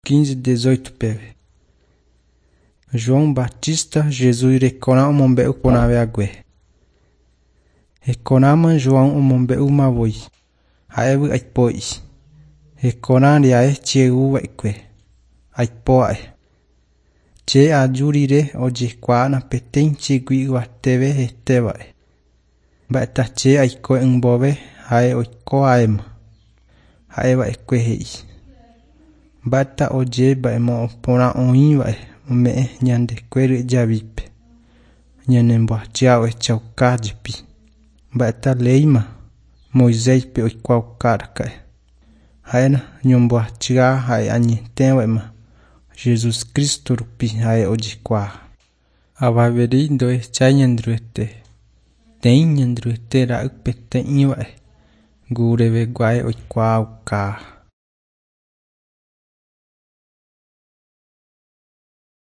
15:18 peve. João Batista Jesus recona omombeu ponave ague. Reconama João omombeu mavoi. Haevu aipoi. Recona liae chiegu waikwe. Aipoae. Che ajurire oje kwa na peteng chigui wateve hetevae. Bata che aikoe ngbobe hae oiko aema. Haeva ekwe hei. Bata oje ba emo pona oinvae me nyande kwere javipe. Nyanembo chiao e chauka jipi. Bata leima Moisés pe oikwa karakae. Haena nyombo chia hae anyentewe ma. Jesus Cristo rupi hae ojikwa. Avaveri doe chai nyandruete. Tein nyandruete ra ukpete iwae. Gureve guae oikwa uka.